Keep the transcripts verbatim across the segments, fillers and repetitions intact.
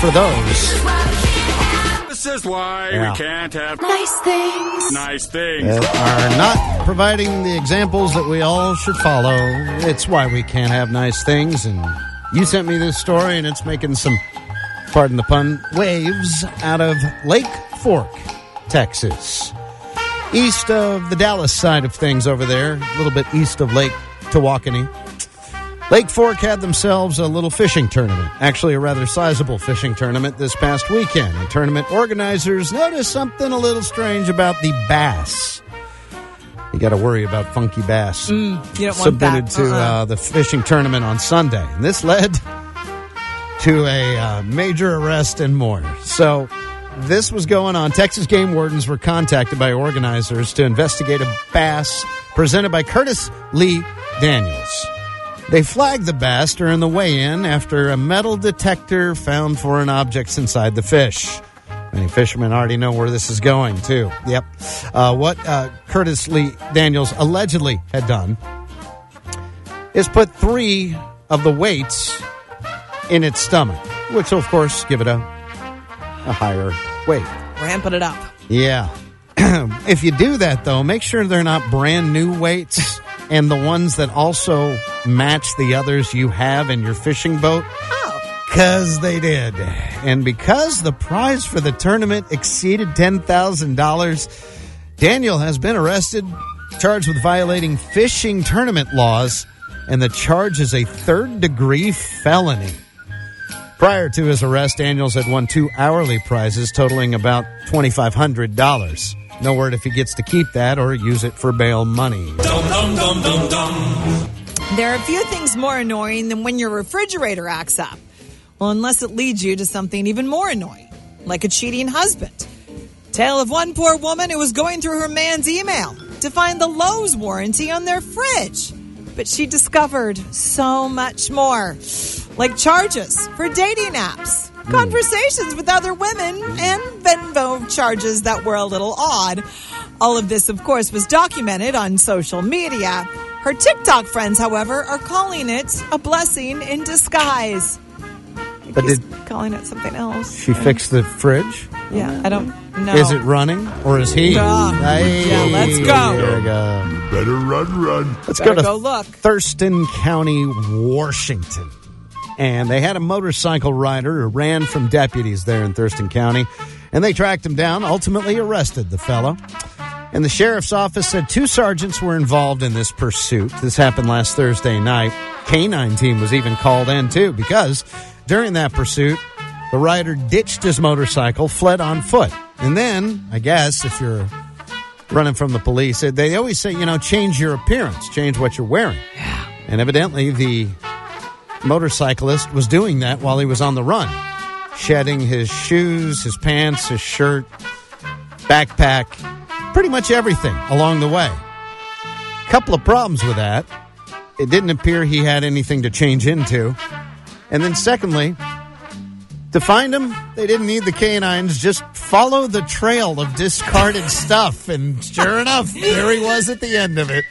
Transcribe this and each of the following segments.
for those. This is why Yeah. we can't have Nice things. nice things. That are not providing the examples that we all should follow. It's why we can't have nice things. And you sent me this story, and it's making some, pardon the pun, waves out of Lake Fork, Texas. East of the Dallas side of things over there, a little bit east of Lake Tawakoni. Lake Fork had themselves a little fishing tournament, actually a rather sizable fishing tournament this past weekend. And tournament organizers noticed something a little strange about the bass. You got to worry about funky bass. Mm, you don't want submitted that. to Uh-uh. uh, the fishing tournament on Sunday. And this led to a uh, major arrest and more. So this was going on. Texas game wardens were contacted by organizers to investigate a bass presented by Curtis Lee Daniels. They flagged the bass during the weigh-in after a metal detector found foreign objects inside the fish. Many fishermen already know where this is going, too. Yep. Uh, what uh, Curtis Lee Daniels allegedly had done is put three of the weights in its stomach, which will, of course, give it a, a higher weight. Ramping it up. Yeah. If you do that, though, make sure they're not brand new weights and the ones that also match the others you have in your fishing boat. Oh. Because they did. And because the prize for the tournament exceeded ten thousand dollars, Daniel has been arrested, charged with violating fishing tournament laws, and the charge is a third-degree felony. Prior to his arrest, Daniels had won two hourly prizes totaling about twenty-five hundred dollars. No word if he gets to keep that or use it for bail money. Dum dum dum dum dum. There are a few things more annoying than when your refrigerator acts up. Well, unless it leads you to something even more annoying, like a cheating husband. Tale of one poor woman who was going through her man's email to find the Lowe's warranty on their fridge. But she discovered so much more, like charges for dating apps, mm. conversations with other women, and Venmo charges that were a little odd. All of this, of course, was documented on social media. Her TikTok friends, however, are calling it a blessing in disguise. But He's did calling it something else. she fix the fridge? Yeah, I don't know. Is it running, or is he? Uh, Hey, yeah, let's go. There we go. Better run, run. Let's Better go to go look. Thurston County, Washington. And they had a motorcycle rider who ran from deputies there in Thurston County, and they tracked him down, ultimately arrested the fellow. And the sheriff's office said two sergeants were involved in this pursuit. This happened last Thursday night. Canine team was even called in, too, because during that pursuit, the rider ditched his motorcycle, fled on foot. And then, I guess, if you're running from the police, they always say, you know, change your appearance, change what you're wearing. And evidently, the motorcyclist was doing that while he was on the run, shedding his shoes, his pants, his shirt, backpack, pretty much everything along the way. Couple of problems with that. It didn't appear he had anything to change into. And then secondly, to find him, they didn't need the canines. Just follow the trail of discarded stuff. And sure enough, there he was at the end of it.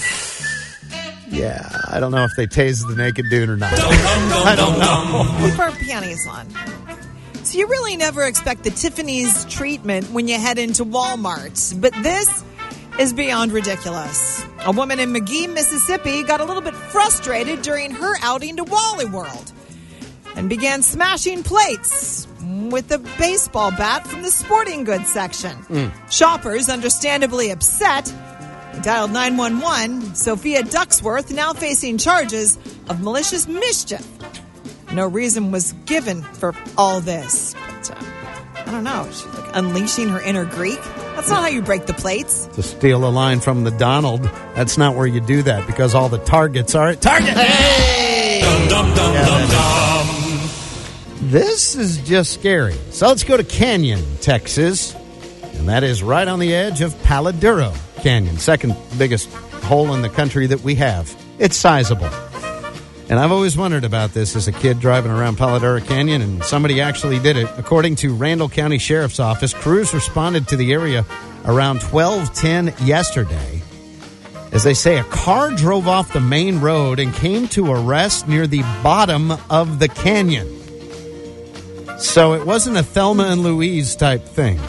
Yeah, I don't know if they tased the naked dude or not. I don't know. Keep our panties on. So you really never expect the Tiffany's treatment when you head into Walmart. But this is beyond ridiculous. A woman in McGee, Mississippi got a little bit frustrated during her outing to Wally World and began smashing plates with a baseball bat from the sporting goods section. Mm. Shoppers, understandably upset, dialed nine one one. Sophia Ducksworth now facing charges of malicious mischief. No reason was given for all this. But, uh, I don't know. She's like unleashing her inner Greek. That's not how you break the plates. To steal a line from the Donald, that's not where you do that because all the targets are at Target. Hey! Dum dum dum Yeah, dum dum. This is just scary. So let's go to Canyon, Texas. And that is right on the edge of Palo Duro Canyon, second biggest hole in the country that we have. It's sizable. And I've always wondered about this as a kid driving around Palo Duro Canyon, and somebody actually did it. According to Randall County Sheriff's Office, crews responded to the area around twelve ten yesterday. As they say, a car drove off the main road and came to a rest near the bottom of the canyon. So it wasn't a Thelma and Louise type thing.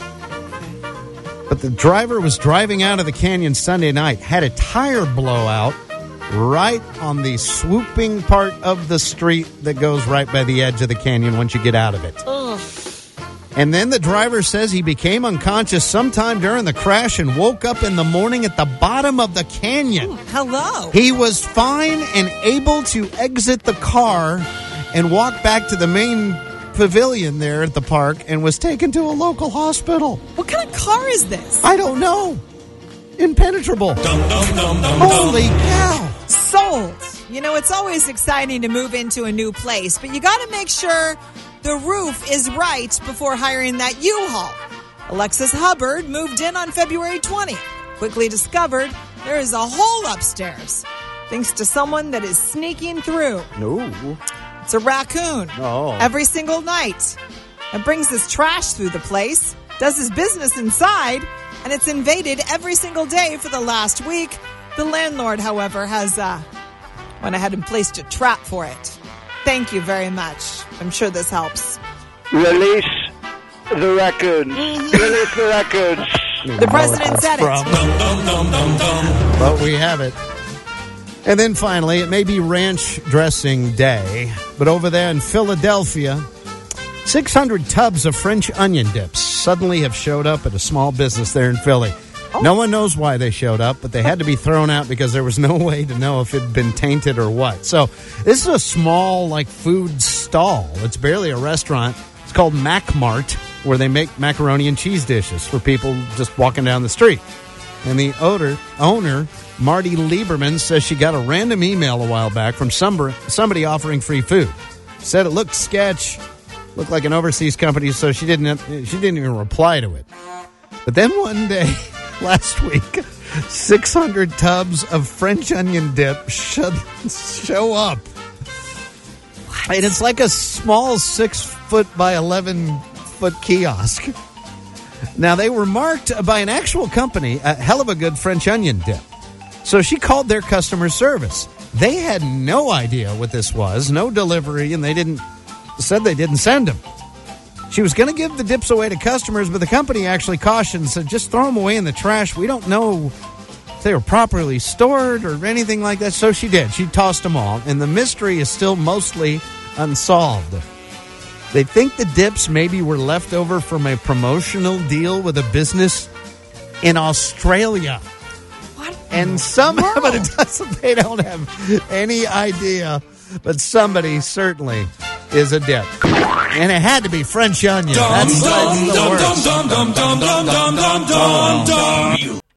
But the driver was driving out of the canyon Sunday night, had a tire blowout right on the swooping part of the street that goes right by the edge of the canyon once you get out of it. Ugh. And then the driver says he became unconscious sometime during the crash and woke up in the morning at the bottom of the canyon. Ooh, hello. He was fine and able to exit the car and walk back to the main pavilion there at the park and was taken to a local hospital. What kind of car is this? I don't know. Impenetrable. Dum dum dum dum Holy cow. Sold. You know, it's always exciting to move into a new place, but you got to make sure the roof is right before hiring that U-Haul. Alexis Hubbard moved in on February twentieth. Quickly discovered there is a hole upstairs, thanks to someone that is sneaking through. No. It's a raccoon. Oh. Every single night. It brings his trash through the place, does his business inside, and it's invaded every single day for the last week. The landlord, however, has uh, went ahead and placed a trap for it. Thank you very much. I'm sure this helps. Release the raccoons. Release the raccoons. The president said it. dum dum dum dum dum. But we have it. And then finally, it may be ranch dressing day, but over there in Philadelphia, six hundred tubs of French onion dips suddenly have showed up at a small business there in Philly. Oh. No one knows why they showed up, but they had to be thrown out because there was no way to know if it had been tainted or what. So this is a small, like, food stall. It's barely a restaurant. It's called Mac Mart, where they make macaroni and cheese dishes for people just walking down the street. And the owner, owner Marty Lieberman, says she got a random email a while back from somebody, somebody offering free food. Said it looked sketch, looked like an overseas company, so she didn't she didn't even reply to it. But then one day, last week, six hundred tubs of French onion dip should show up. What? And it's like a small six foot by eleven foot kiosk. Now, they were marked by an actual company, a hell of a good French onion dip. So she called their customer service. They had no idea what this was, no delivery, and they didn't said they didn't send them. She was going to give the dips away to customers, but the company actually cautioned and said, just throw them away in the trash. We don't know if they were properly stored or anything like that. So she did. She tossed them all, and the mystery is still mostly unsolved. They think the dips maybe were left over from a promotional deal with a business in Australia. What? And somehow, but it doesn't, they don't have any idea. But somebody certainly is a dip. And it had to be French onion. Dum That's, dum that's the dum worst. dum dum dum dum dum dum dum dum.